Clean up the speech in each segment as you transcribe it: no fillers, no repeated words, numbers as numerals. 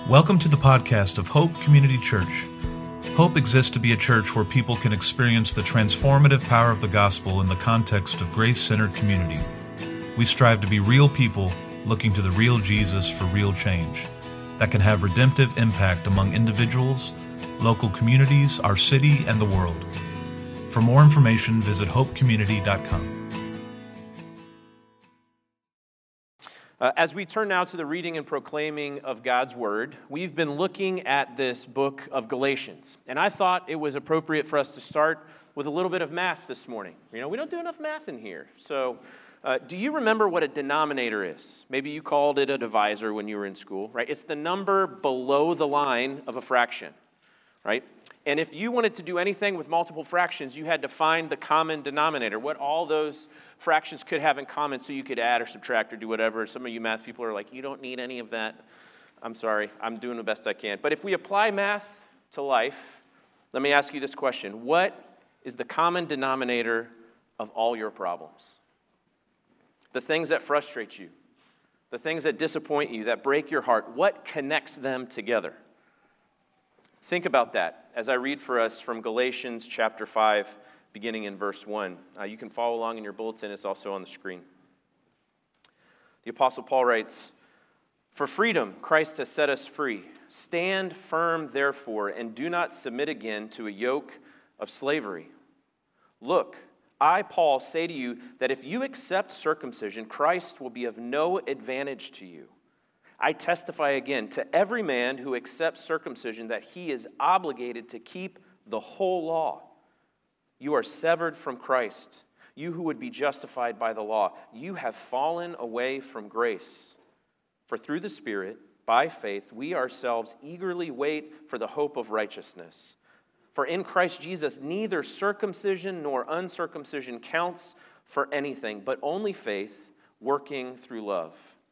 Welcome to the podcast of Hope Community Church. Hope exists to be a church where people can experience the transformative power of the gospel in the context of grace-centered community. We strive to be real people looking to the real Jesus for real change that can have redemptive impact among individuals, local communities, our city, and the world. For more information, visit hopecommunity.com. As we turn now to the reading and proclaiming of God's Word, we've been looking at this book of Galatians. And I thought it was appropriate for us to start with a little bit of math this morning. You know, we don't do enough math in here. So, do you remember what a denominator is? Maybe you called it a divisor when you were in school, right? It's the number below the line of a fraction, right? And if you wanted to do anything with multiple fractions, you had to find the common denominator, what all those fractions could have in common so you could add or subtract or do whatever. Some of you math people are like, you don't need any of that. I'm sorry, I'm doing the best I can. But if we apply math to life, let me ask you this question. What is the common denominator of all your problems? The things that frustrate you, the things that disappoint you, that break your heart, what connects them together? Think about that as I read for us from Galatians chapter 5, beginning in verse 1. You can follow along in your bulletin. It's also on the screen. The Apostle Paul writes, "For freedom Christ has set us free. Stand firm, therefore, and do not submit again to a yoke of slavery. Look, I, Paul, say to you that if you accept circumcision, Christ will be of no advantage to you. I testify again to every man who accepts circumcision that he is obligated to keep the whole law. You are severed from Christ, you who would be justified by the law. You have fallen away from grace. For through the Spirit, by faith, we ourselves eagerly wait for the hope of righteousness. For in Christ Jesus, neither circumcision nor uncircumcision counts for anything, but only faith working through love.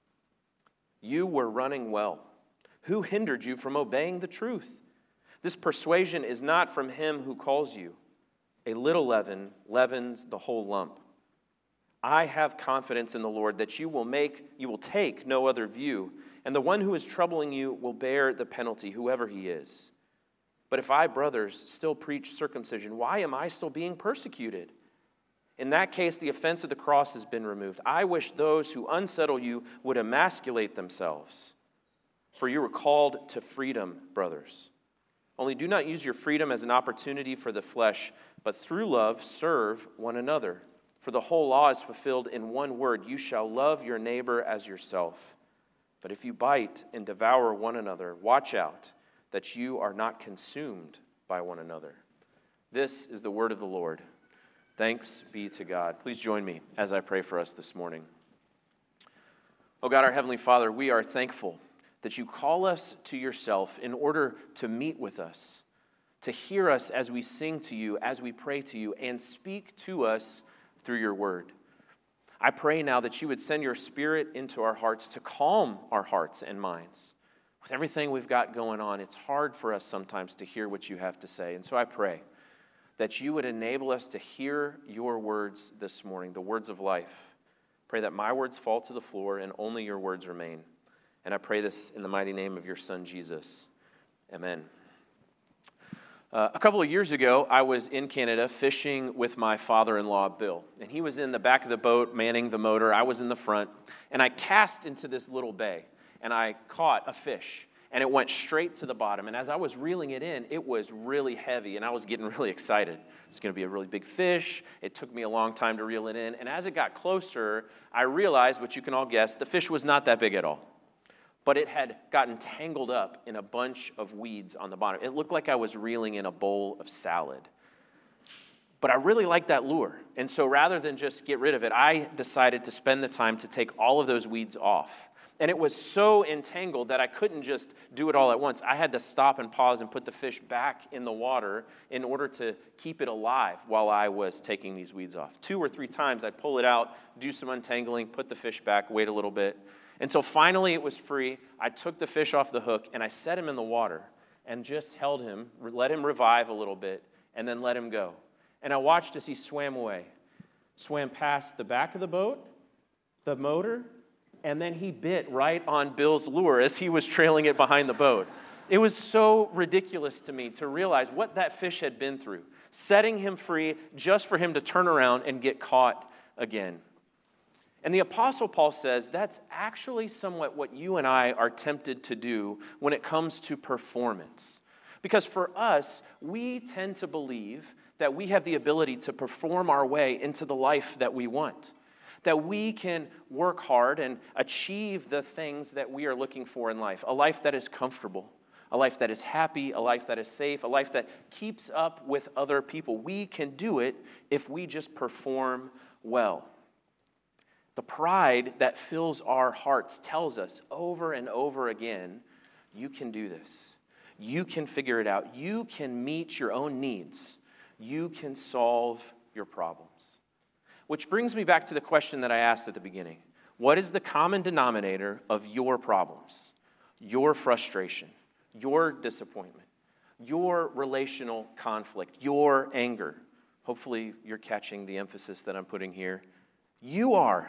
You were running well. Who hindered you from obeying the truth? This persuasion is not from him who calls you. A little leaven leavens the whole lump. I have confidence in the Lord that you will take no other view, and the one who is troubling you will bear the penalty, whoever he is. But if I, brothers, still preach circumcision, why am I still being persecuted? In that case, the offense of the cross has been removed. I wish those who unsettle you would emasculate themselves. For you were called to freedom, brothers. Only do not use your freedom as an opportunity for the flesh, but through love serve one another. For the whole law is fulfilled in one word, you shall love your neighbor as yourself. But if you bite and devour one another, watch out that you are not consumed by one another." This is the word of the Lord. Thanks be to God. Please join me as I pray for us this morning. Oh God, our Heavenly Father, we are thankful that you call us to yourself in order to meet with us, to hear us as we sing to you, as we pray to you, and speak to us through your word. I pray now that you would send your Spirit into our hearts to calm our hearts and minds. With everything we've got going on, it's hard for us sometimes to hear what you have to say. And so I pray that you would enable us to hear your words this morning, the words of life. Pray that my words fall to the floor and only your words remain. And I pray this in the mighty name of your Son, Jesus. Amen. A couple of years ago, I was in Canada fishing with my father-in-law, Bill. And he was in the back of the boat manning the motor. I was in the front. And I cast into this little bay. And I caught a fish. And it went straight to the bottom. And as I was reeling it in, it was really heavy, and I was getting really excited. It's going to be a really big fish. It took me a long time to reel it in. And as it got closer, I realized, which you can all guess, the fish was not that big at all. But it had gotten tangled up in a bunch of weeds on the bottom. It looked like I was reeling in a bowl of salad. But I really liked that lure. And so rather than just get rid of it, I decided to spend the time to take all of those weeds off. And it was so entangled that I couldn't just do it all at once. I had to stop and pause and put the fish back in the water in order to keep it alive while I was taking these weeds off. 2 or 3 times I'd pull it out, do some untangling, put the fish back, wait a little bit. Until finally it was free. I took the fish off the hook and I set him in the water and just held him, let him revive a little bit, and then let him go. And I watched as he swam away, swam past the back of the boat, the motor, and then he bit right on Bill's lure as he was trailing it behind the boat. It was so ridiculous to me to realize what that fish had been through, setting him free just for him to turn around and get caught again. And the Apostle Paul says that's actually somewhat what you and I are tempted to do when it comes to performance. Because for us, we tend to believe that we have the ability to perform our way into the life that we want, that we can work hard and achieve the things that we are looking for in life, a life that is comfortable, a life that is happy, a life that is safe, a life that keeps up with other people. We can do it if we just perform well. The pride that fills our hearts tells us over and over again, you can do this. You can figure it out. You can meet your own needs. You can solve your problems. Which brings me back to the question that I asked at the beginning. What is the common denominator of your problems, your frustration, your disappointment, your relational conflict, your anger? Hopefully you're catching the emphasis that I'm putting here. You are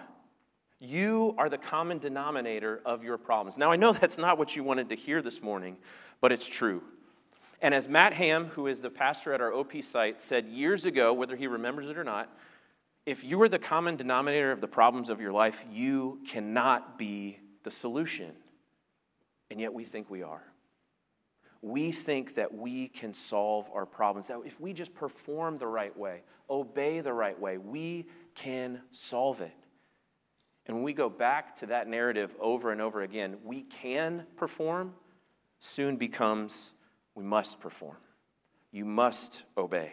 the common denominator of your problems. Now, I know that's not what you wanted to hear this morning, but it's true. And as Matt Ham, who is the pastor at our OP site, said years ago, whether he remembers it or not, if you are the common denominator of the problems of your life, you cannot be the solution. And yet we think we are. We think that we can solve our problems, that if we just perform the right way, obey the right way, we can solve it. And when we go back to that narrative over and over again, we can perform, soon becomes we must perform. You must obey.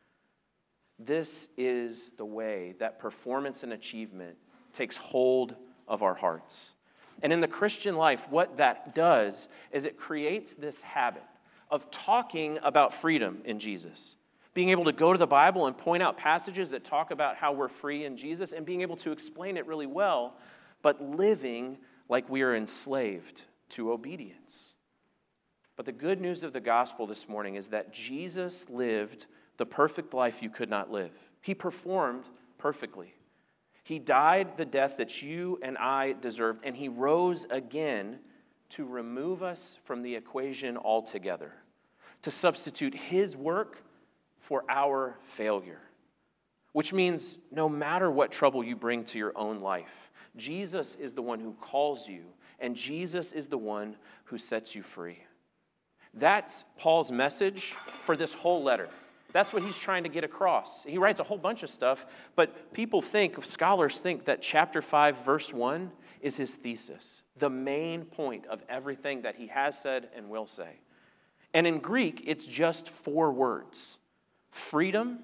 This is the way that performance and achievement takes hold of our hearts. And in the Christian life, what that does is it creates this habit of talking about freedom in Jesus. Being able to go to the Bible and point out passages that talk about how we're free in Jesus and being able to explain it really well, but living like we are enslaved to obedience. But the good news of the gospel this morning is that Jesus lived the perfect life you could not live. He performed perfectly. He died the death that you and I deserved, and he rose again to remove us from the equation altogether, to substitute his work for our failure, which means no matter what trouble you bring to your own life, Jesus is the one who calls you, and Jesus is the one who sets you free. That's Paul's message for this whole letter. That's what he's trying to get across. He writes a whole bunch of stuff, but scholars think that chapter 5, verse 1 is his thesis, the main point of everything that he has said and will say. And in Greek, it's just 4 words: freedom,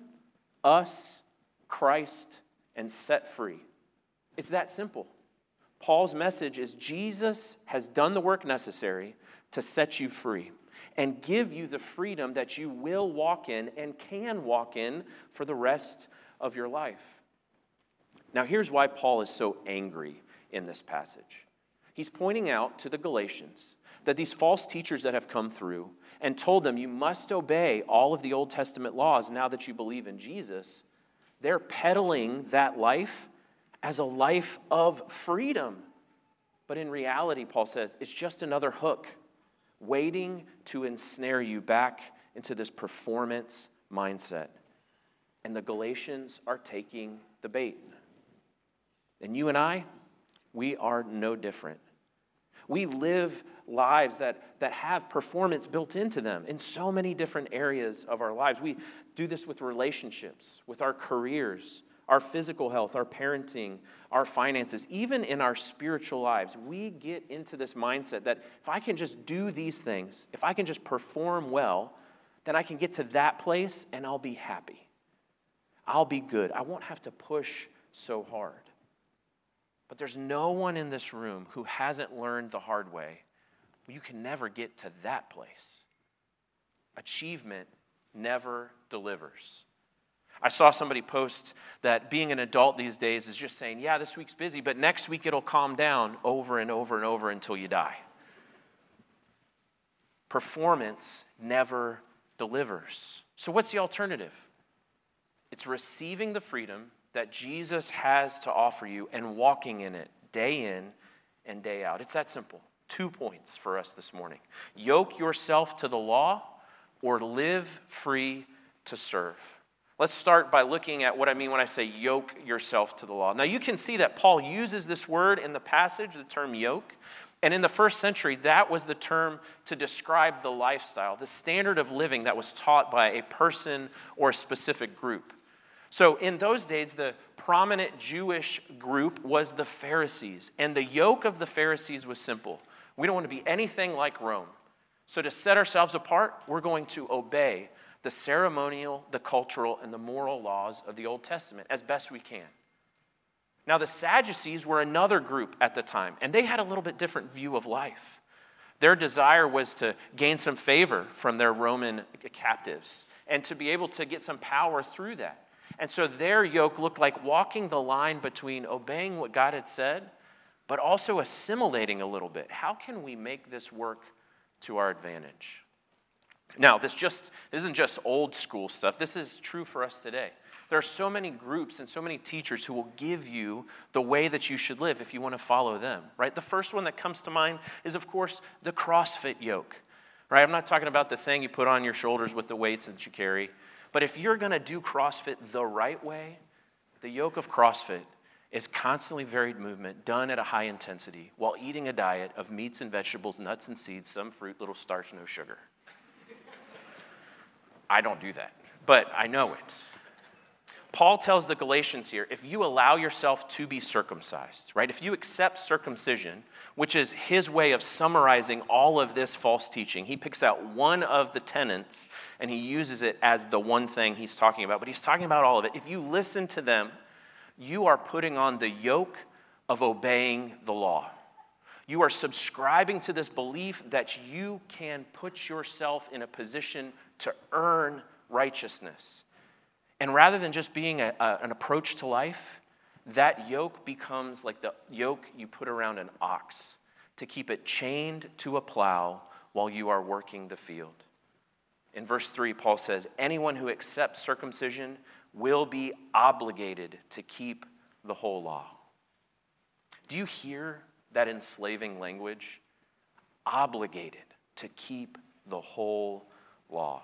us, Christ, and set free. It's that simple. Paul's message is Jesus has done the work necessary to set you free and give you the freedom that you will walk in and can walk in for the rest of your life. Now, here's why Paul is so angry in this passage. He's pointing out to the Galatians that these false teachers that have come through and told them you must obey all of the Old Testament laws now that you believe in Jesus, they're peddling that life as a life of freedom. But in reality, Paul says, it's just another hook waiting to ensnare you back into this performance mindset. And the Galatians are taking the bait. And you and I, we are no different. We live lives that have performance built into them in so many different areas of our lives. We do this with relationships, with our careers, our physical health, our parenting, our finances, even in our spiritual lives. We get into this mindset that if I can just do these things, if I can just perform well, then I can get to that place and I'll be happy. I'll be good. I won't have to push so hard. But there's no one in this room who hasn't learned the hard way. You can never get to that place. Achievement never delivers. I saw somebody post that being an adult these days is just saying, yeah, this week's busy, but next week it'll calm down over and over and over until you die. Performance never delivers. So what's the alternative? It's receiving the freedom that Jesus has to offer you and walking in it day in and day out. It's that simple. 2 points for us this morning. Yoke yourself to the law or live free to serve. Let's start by looking at what I mean when I say yoke yourself to the law. Now you can see that Paul uses this word in the passage, the term yoke. And in the first century, that was the term to describe the lifestyle, the standard of living that was taught by a person or a specific group. So in those days, the prominent Jewish group was the Pharisees. And the yoke of the Pharisees was simple. We don't want to be anything like Rome. So to set ourselves apart, we're going to obey the ceremonial, the cultural, and the moral laws of the Old Testament as best we can. Now, the Sadducees were another group at the time, and they had a little bit different view of life. Their desire was to gain some favor from their Roman captives and to be able to get some power through that. And so their yoke looked like walking the line between obeying what God had said, but also assimilating a little bit. How can we make this work to our advantage? Now, this isn't just old school stuff. This is true for us today. There are so many groups and so many teachers who will give you the way that you should live if you want to follow them, right? The first one that comes to mind is, of course, the CrossFit yoke, right? I'm not talking about the thing you put on your shoulders with the weights that you carry. But if you're going to do CrossFit the right way, the yoke of CrossFit is constantly varied movement done at a high intensity while eating a diet of meats and vegetables, nuts and seeds, some fruit, little starch, no sugar. I don't do that, but I know it. Paul tells the Galatians here, if you allow yourself to be circumcised, right? If you accept circumcision, which is his way of summarizing all of this false teaching, he picks out one of the tenets and he uses it as the one thing he's talking about, but he's talking about all of it. If you listen to them, you are putting on the yoke of obeying the law. You are subscribing to this belief that you can put yourself in a position to earn righteousness. And rather than just being an approach to life, that yoke becomes like the yoke you put around an ox to keep it chained to a plow while you are working the field. In verse 3, Paul says, anyone who accepts circumcision will be obligated to keep the whole law. Do you hear that enslaving language? Obligated to keep the whole law.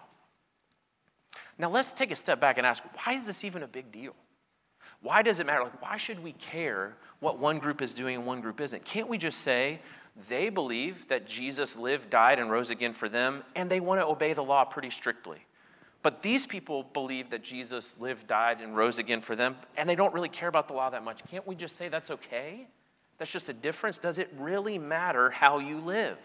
Now let's take a step back and ask, why is this even a big deal? Why does it matter? Like, why should we care what one group is doing and one group isn't? Can't we just say they believe that Jesus lived, died, and rose again for them, and they want to obey the law pretty strictly? But these people believe that Jesus lived, died, and rose again for them, and they don't really care about the law that much. Can't we just say that's okay? That's just a difference. Does it really matter how you live?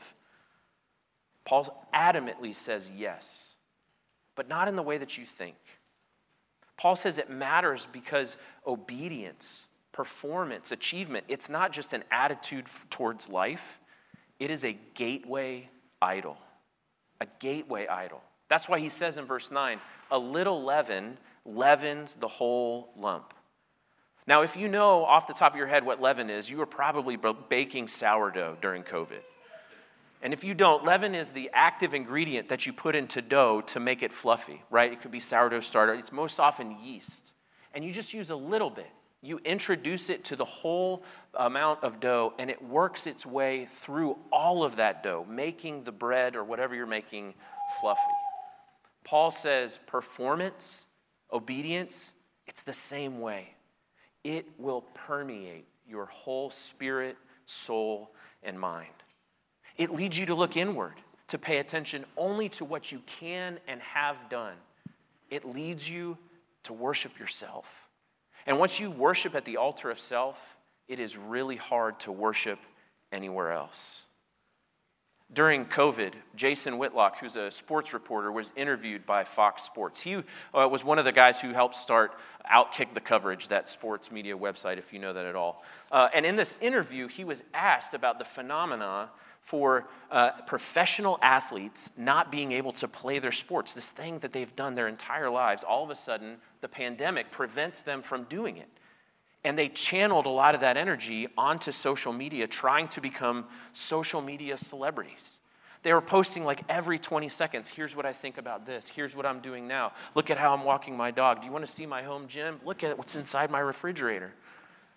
Paul adamantly says yes, but not in the way that you think. Paul says it matters because obedience, performance, achievement, it's not just an attitude towards life. It is a gateway idol. A gateway idol. That's why he says in verse 9, a little leaven leavens the whole lump. Now, if you know off the top of your head what leaven is, you were probably baking sourdough during COVID. And if you don't, leaven is the active ingredient that you put into dough to make it fluffy, right? It could be sourdough starter. It's most often yeast. And you just use a little bit. You introduce it to the whole amount of dough, and it works its way through all of that dough, making the bread or whatever you're making fluffy. Paul says performance, obedience, it's the same way. It will permeate your whole spirit, soul, and mind. It leads you to look inward, to pay attention only to what you can and have done. It leads you to worship yourself. And once you worship at the altar of self, it is really hard to worship anywhere else. During COVID, Jason Whitlock, who's a sports reporter, was interviewed by Fox Sports. He was one of the guys who helped start Outkick the Coverage, that sports media website, if you know that at all. And in this interview, he was asked about the phenomena for professional athletes not being able to play their sports, this thing that they've done their entire lives. All of a sudden, the pandemic prevents them from doing it. And they channeled a lot of that energy onto social media, trying to become social media celebrities. They were posting like every 20 seconds, here's what I think about this, here's what I'm doing now, look at how I'm walking my dog, do you want to see my home gym? Look at what's inside my refrigerator.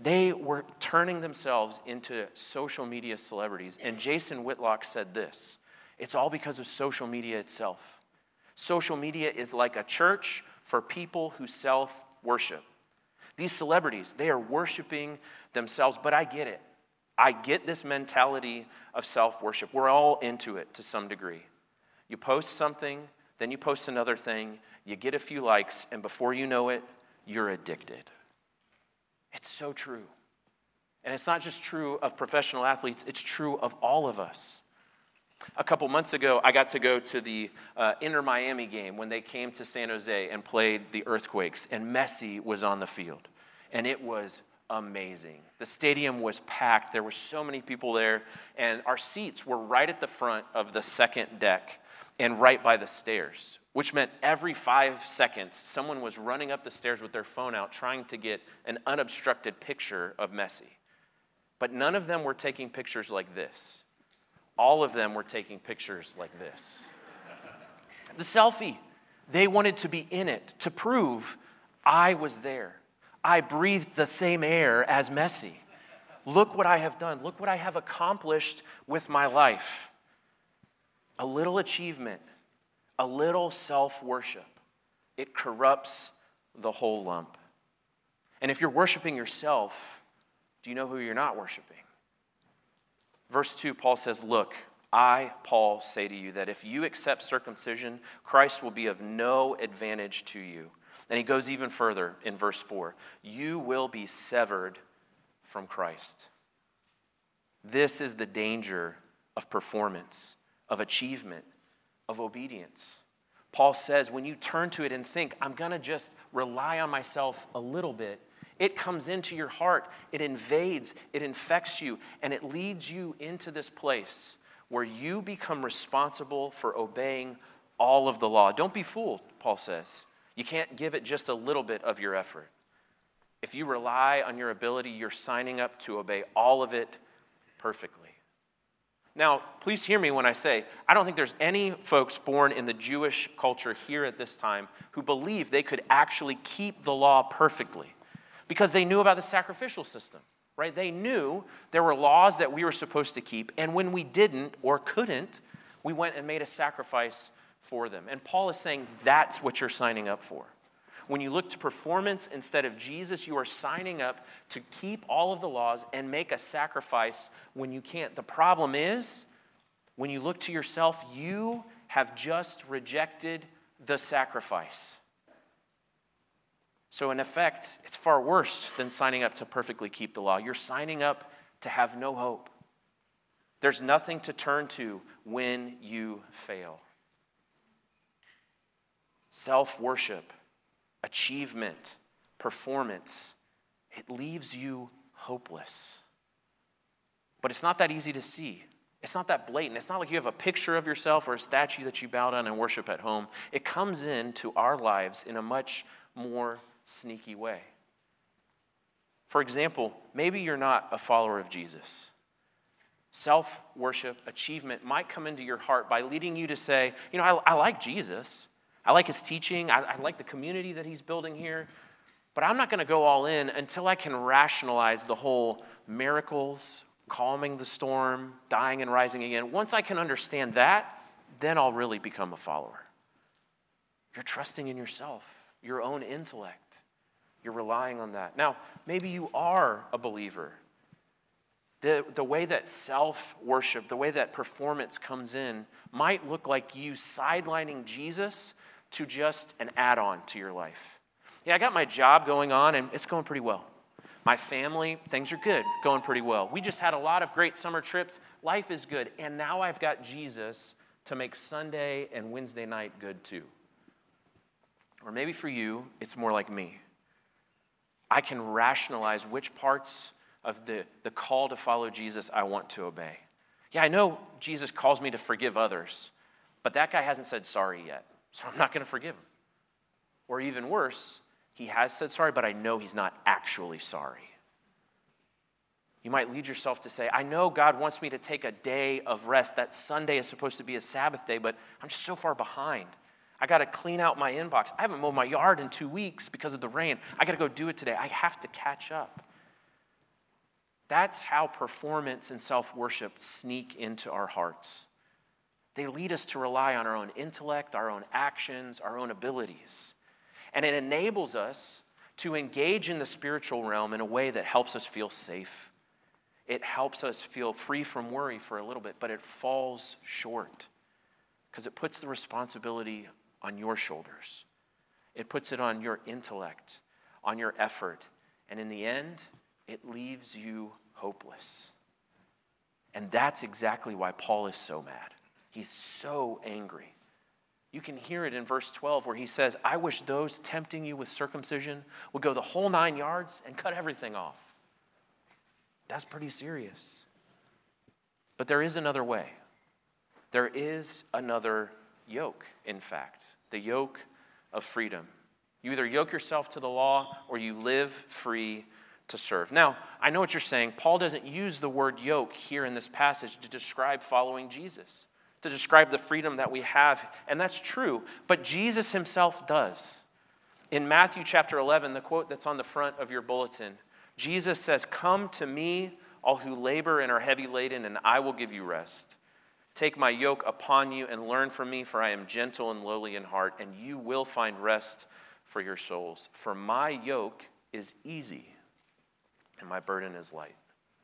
They were turning themselves into social media celebrities. And Jason Whitlock said this: it's all because of social media itself. Social media is like a church for people who self-worship. These celebrities, they are worshiping themselves, but I get it. I get this mentality of self-worship. We're all into it to some degree. You post something, then you post another thing, you get a few likes, and before you know it, you're addicted. It's so true. And it's not just true of professional athletes, it's true of all of us. A couple months ago, I got to go to the Inter Miami game when they came to San Jose and played the Earthquakes, and Messi was on the field. And it was amazing. The stadium was packed. There were so many people there, and our seats were right at the front of the second deck and right by the stairs, which meant every 5 seconds, someone was running up the stairs with their phone out trying to get an unobstructed picture of Messi. But none of them were taking pictures like this. All of them were taking pictures like this. The selfie. They wanted to be in it, to prove I was there. I breathed the same air as Messi. Look what I have done. Look what I have accomplished with my life. A little achievement, a little self-worship, it corrupts the whole lump. And if you're worshiping yourself, do you know who you're not worshiping? Verse 2, Paul says, look, I, Paul, say to you that if you accept circumcision, Christ will be of no advantage to you. And he goes even further in verse 4. You will be severed from Christ. This is the danger of performance, of achievement, of obedience. Paul says when you turn to it and think, I'm going to just rely on myself a little bit, it comes into your heart, it invades, it infects you, and it leads you into this place where you become responsible for obeying all of the law. Don't be fooled, Paul says. You can't give it just a little bit of your effort. If you rely on your ability, you're signing up to obey all of it perfectly. Now, please hear me when I say, I don't think there's any folks born in the Jewish culture here at this time who believe they could actually keep the law perfectly, because they knew about the sacrificial system, right? They knew there were laws that we were supposed to keep, and when we didn't or couldn't, we went and made a sacrifice for them. And Paul is saying that's what you're signing up for. When you look to performance instead of Jesus, you are signing up to keep all of the laws and make a sacrifice when you can't. The problem is, when you look to yourself, you have just rejected the sacrifice. So in effect, it's far worse than signing up to perfectly keep the law. You're signing up to have no hope. There's nothing to turn to when you fail. Self-worship, achievement, performance, it leaves you hopeless. But it's not that easy to see. It's not that blatant. It's not like you have a picture of yourself or a statue that you bow down and worship at home. It comes into our lives in a much more sneaky way. For example, maybe you're not a follower of Jesus. Self-worship, achievement might come into your heart by leading you to say, I like Jesus. I like his teaching. I like the community that he's building here. But I'm not going to go all in until I can rationalize the whole miracles, calming the storm, dying and rising again. Once I can understand that, then I'll really become a follower. You're trusting in yourself, your own intellect. You're relying on that. Now, maybe you are a believer. The way that self-worship, the way that performance comes in, might look like you sidelining Jesus to just an add-on to your life. Yeah, I got my job going on, and it's going pretty well. My family, things are good, going pretty well. We just had a lot of great summer trips. Life is good. And now I've got Jesus to make Sunday and Wednesday night good too. Or maybe for you, it's more like me. I can rationalize which parts of the call to follow Jesus I want to obey. Yeah, I know Jesus calls me to forgive others, but that guy hasn't said sorry yet, so I'm not going to forgive him. Or even worse, he has said sorry, but I know he's not actually sorry. You might lead yourself to say, I know God wants me to take a day of rest. That Sunday is supposed to be a Sabbath day, but I'm just so far behind. I got to clean out my inbox. I haven't mowed my yard in 2 weeks because of the rain. I got to go do it today. I have to catch up. That's how performance and self-worship sneak into our hearts. They lead us to rely on our own intellect, our own actions, our own abilities. And it enables us to engage in the spiritual realm in a way that helps us feel safe. It helps us feel free from worry for a little bit, but it falls short because it puts the responsibility on your shoulders. It puts it on your intellect, on your effort, and in the end, it leaves you hopeless. And that's exactly why Paul is so mad. He's so angry. You can hear it in verse 12 where he says, I wish those tempting you with circumcision would go the whole 9 yards and cut everything off. That's pretty serious. But there is another way. There is another yoke, in fact, the yoke of freedom. You either yoke yourself to the law or you live free to serve. Now, I know what you're saying. Paul doesn't use the word yoke here in this passage to describe following Jesus, to describe the freedom that we have, and that's true, but Jesus himself does. In Matthew chapter 11, the quote that's on the front of your bulletin, Jesus says, "Come to me, all who labor and are heavy laden, and I will give you rest. Take my yoke upon you and learn from me, for I am gentle and lowly in heart, and you will find rest for your souls. For my yoke is easy, and my burden is light."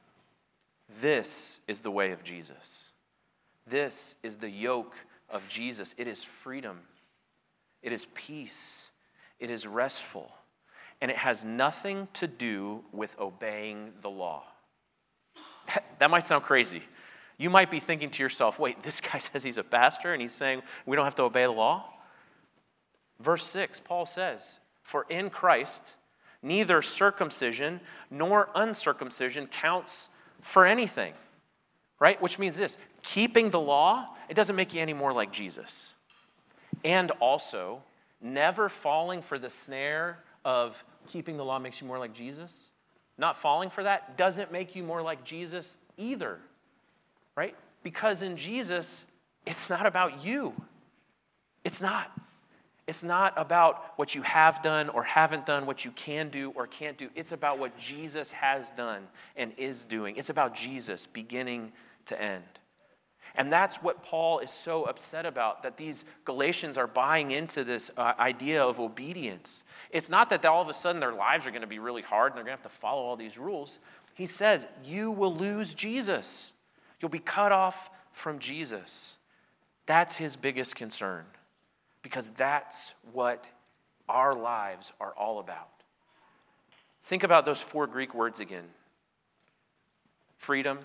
This is the way of Jesus. This is the yoke of Jesus. It is freedom. It is peace. It is restful. And it has nothing to do with obeying the law. That might sound crazy. You might be thinking to yourself, wait, this guy says he's a pastor and he's saying we don't have to obey the law? Verse 6, Paul says, "For in Christ, neither circumcision nor uncircumcision counts for anything." Right? Which means this, keeping the law, it doesn't make you any more like Jesus. And also, never falling for the snare of keeping the law makes you more like Jesus. Not falling for that doesn't make you more like Jesus either. Right? Because in Jesus, it's not about you. It's not. It's not about what you have done or haven't done, what you can do or can't do. It's about what Jesus has done and is doing. It's about Jesus beginning to end. And that's what Paul is so upset about, that these Galatians are buying into this idea of obedience. It's not that all of a sudden their lives are going to be really hard and they're going to have to follow all these rules. He says, you will lose Jesus. You'll be cut off from Jesus. That's his biggest concern, because that's what our lives are all about. Think about those 4 Greek words again. Freedom,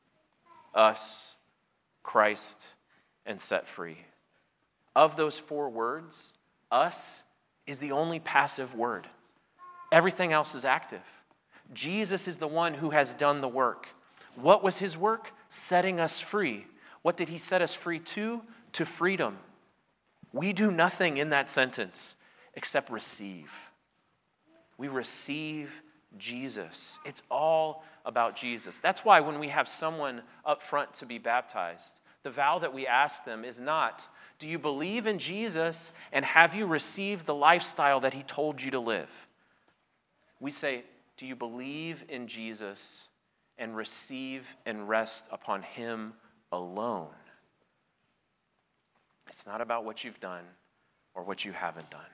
us, Christ, and set free. Of those 4 words, us is the only passive word. Everything else is active. Jesus is the one who has done the work. What was his work? Setting us free. What did he set us free to? To freedom. We do nothing in that sentence except receive. We receive Jesus. It's all about Jesus. That's why when we have someone up front to be baptized, the vow that we ask them is not, do you believe in Jesus and have you received the lifestyle that he told you to live? We say, do you believe in Jesus and receive and rest upon him alone? It's not about what you've done or what you haven't done.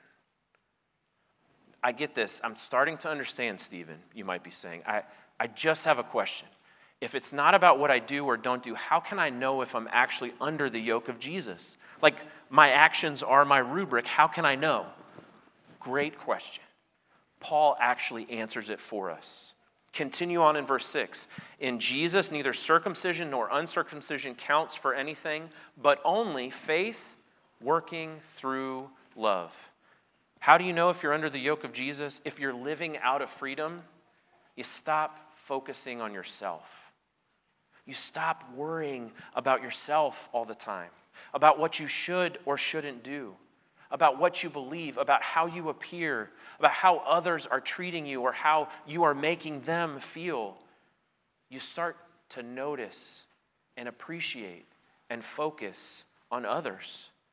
I get this. I'm starting to understand, Stephen, you might be saying. I just have a question. If it's not about what I do or don't do, how can I know if I'm actually under the yoke of Jesus? Like, my actions are my rubric. How can I know? Great question. Paul actually answers it for us. Continue on in verse 6. In Jesus, neither circumcision nor uncircumcision counts for anything, but only faith working through love. How do you know if you're under the yoke of Jesus? If you're living out of freedom, you stop focusing on yourself. You stop worrying about yourself all the time, about what you should or shouldn't do, about what you believe, about how you appear, about how others are treating you or how you are making them feel. You start to notice and appreciate and focus on others.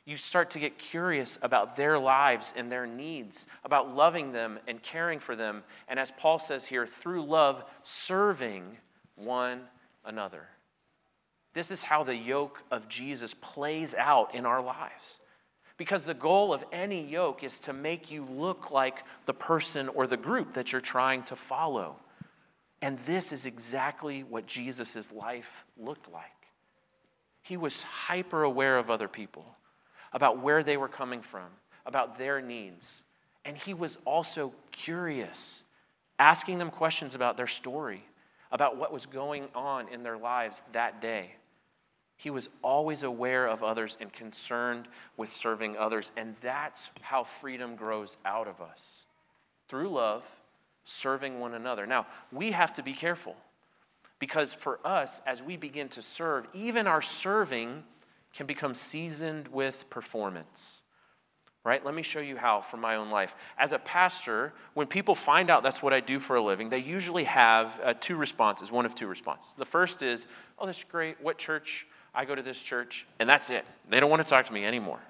You start to get curious about their lives and their needs, about loving them and caring for them. And as Paul says here, through love, serving one another. This is how the yoke of Jesus plays out in our lives. Because the goal of any yoke is to make you look like the person or the group that you're trying to follow. And this is exactly what Jesus' life looked like. He was hyper aware of other people, about where they were coming from, about their needs. And he was also curious, asking them questions about their story, about what was going on in their lives that day. He was always aware of others and concerned with serving others. And that's how freedom grows out of us. Through love, serving one another. Now, we have to be careful. Because for us, as we begin to serve, even our serving can become seasoned with performance. Right? Let me show you how from my own life. As a pastor, when people find out that's what I do for a living, they usually have two responses, one of two responses. The first is, oh, that's great. What church? I go to this church, and that's it. They don't want to talk to me anymore.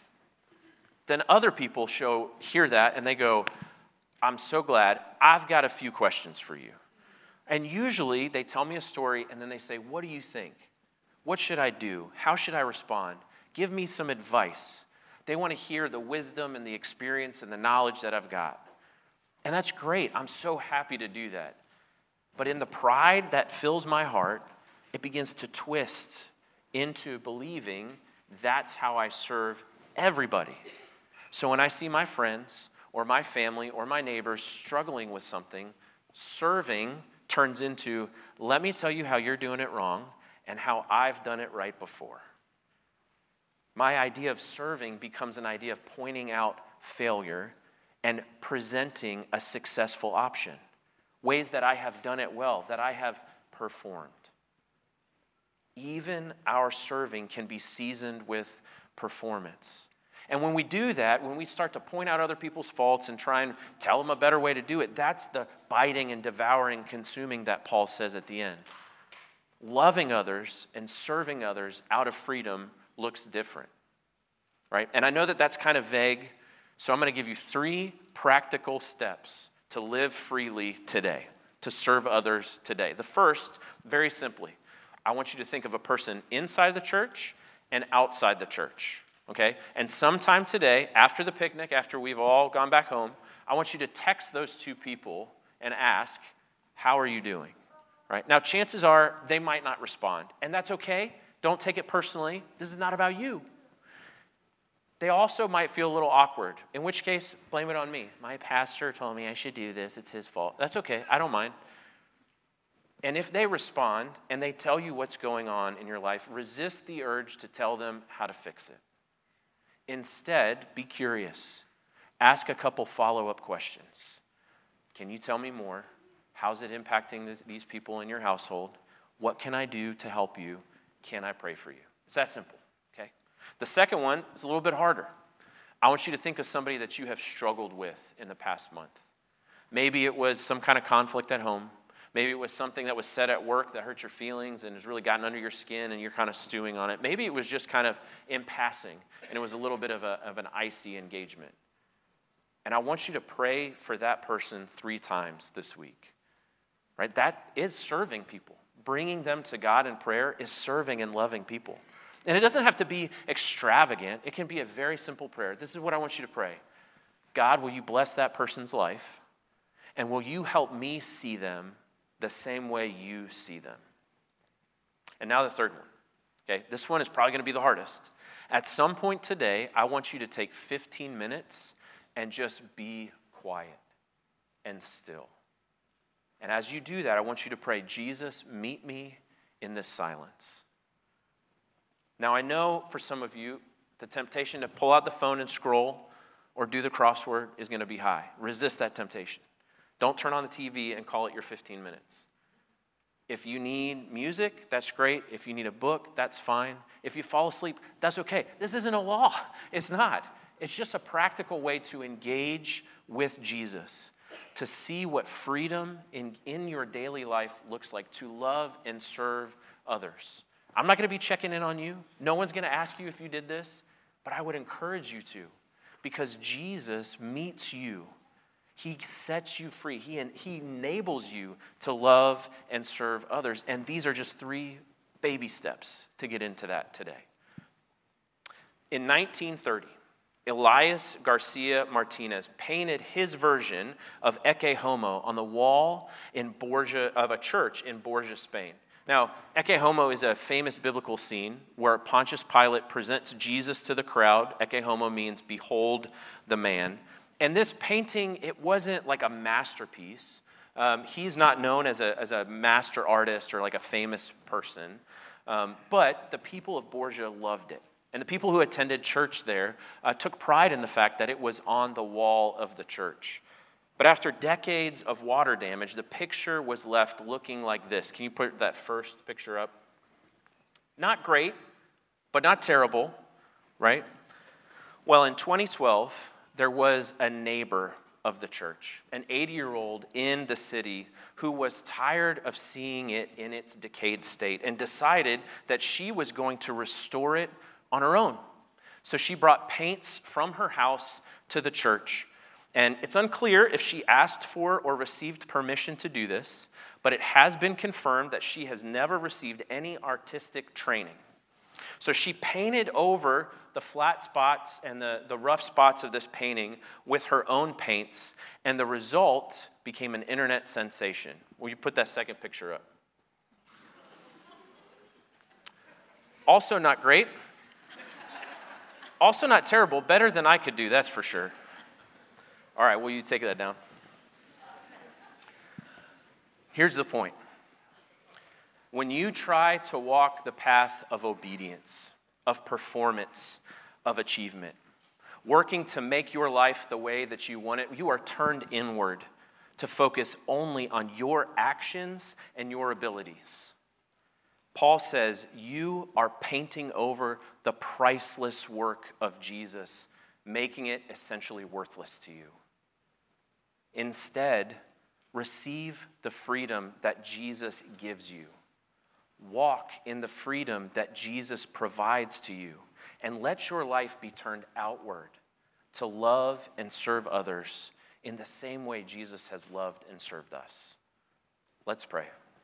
Then other people hear that, and they go, I'm so glad. I've got a few questions for you. And usually they tell me a story, and then they say, what do you think? What should I do? How should I respond? Give me some advice. They want to hear the wisdom and the experience and the knowledge that I've got. And that's great. I'm so happy to do that. But in the pride that fills my heart, it begins to twist into believing that's how I serve everybody. So when I see my friends or my family or my neighbors struggling with something, serving turns into, let me tell you how you're doing it wrong and how I've done it right before. My idea of serving becomes an idea of pointing out failure and presenting a successful option, ways that I have done it well, that I have performed. Even our serving can be seasoned with performance. And when we do that, when we start to point out other people's faults and try and tell them a better way to do it, that's the biting and devouring, consuming that Paul says at the end. Loving others and serving others out of freedom looks different, right? And I know that that's kind of vague, so I'm going to give you 3 practical steps to live freely today, to serve others today. The first, very simply, I want you to think of a person inside the church and outside the church, okay? And sometime today, after the picnic, after we've all gone back home, I want you to text those 2 people and ask, how are you doing, right? Now, chances are they might not respond, and that's okay. Don't take it personally. This is not about you. They also might feel a little awkward, in which case, blame it on me. My pastor told me I should do this. It's his fault. That's okay. I don't mind. And if they respond and they tell you what's going on in your life, resist the urge to tell them how to fix it. Instead, be curious. Ask a couple follow-up questions. Can you tell me more? How's it impacting these people in your household? What can I do to help you? Can I pray for you? It's that simple, okay? The second one is a little bit harder. I want you to think of somebody that you have struggled with in the past month. Maybe it was some kind of conflict at home. Maybe it was something that was said at work that hurt your feelings and has really gotten under your skin and you're kind of stewing on it. Maybe it was just kind of in passing and it was a little bit of an icy engagement. And I want you to pray for that person 3 times this week, right? That is serving people. Bringing them to God in prayer is serving and loving people. And it doesn't have to be extravagant. It can be a very simple prayer. This is what I want you to pray. God, will you bless that person's life? And will you help me see them the same way you see them? And now the third one. Okay, this one is probably going to be the hardest. At some point today, I want you to take 15 minutes and just be quiet and still. And as you do that, I want you to pray, Jesus, meet me in this silence. Now, I know for some of you, the temptation to pull out the phone and scroll or do the crossword is going to be high. Resist that temptation. Don't turn on the TV and call it your 15 minutes. If you need music, that's great. If you need a book, that's fine. If you fall asleep, that's okay. This isn't a law. It's not. It's just a practical way to engage with Jesus, to see what freedom in your daily life looks like, to love and serve others. I'm not going to be checking in on you. No one's going to ask you if you did this. but I would encourage you to, because Jesus meets you. He sets you free. He enables you to love and serve others. And these are just 3 baby steps to get into that today. In 1930, Elias Garcia Martinez painted his version of Ecce Homo on the wall in Borja, of a church in Borja, Spain. Now, Ecce Homo is a famous biblical scene where Pontius Pilate presents Jesus to the crowd. Ecce Homo means behold the man. And this painting, it wasn't like a masterpiece. He's not known as a master artist or like a famous person. But the people of Borja loved it. And the people who attended church there took pride in the fact that it was on the wall of the church. But after decades of water damage, the picture was left looking like this. Can you put that first picture up? Not great, but not terrible, right? Well, in 2012, there was a neighbor of the church, an 80-year-old in the city who was tired of seeing it in its decayed state and decided that she was going to restore it on her own. So she brought paints from her house to the church. And it's unclear if she asked for or received permission to do this, but it has been confirmed that she has never received any artistic training. So she painted over the flat spots and the rough spots of this painting with her own paints, and the result became an internet sensation. Will you put that second picture up? Also not great. Also not terrible. Better than I could do, that's for sure. All right, will you take that down? Here's the point. When you try to walk the path of obedience, of performance, of achievement, working to make your life the way that you want it, you are turned inward to focus only on your actions and your abilities. Paul says you are painting over the priceless work of Jesus, making it essentially worthless to you. Instead, receive the freedom that Jesus gives you. Walk in the freedom that Jesus provides to you, and let your life be turned outward to love and serve others in the same way Jesus has loved and served us. Let's pray.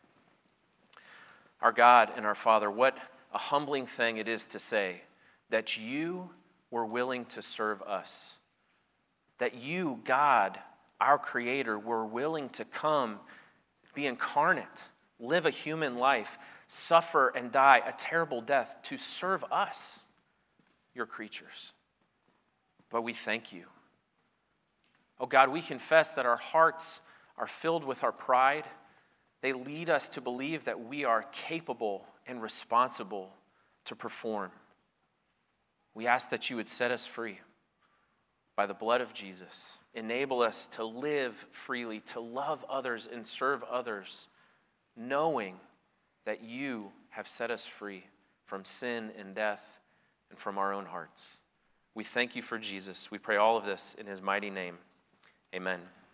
Our God and our Father, what a humbling thing it is to say that you were willing to serve us, that you, God, our Creator, were willing to come, be incarnate, live a human life, suffer and die a terrible death to serve us, your creatures. But we thank you. Oh God, we confess that our hearts are filled with our pride. They lead us to believe that we are capable and responsible to perform. We ask that you would set us free by the blood of Jesus. Enable us to live freely, to love others and serve others, knowing that you have set us free from sin and death and from our own hearts. We thank you for Jesus. We pray all of this in his mighty name. Amen.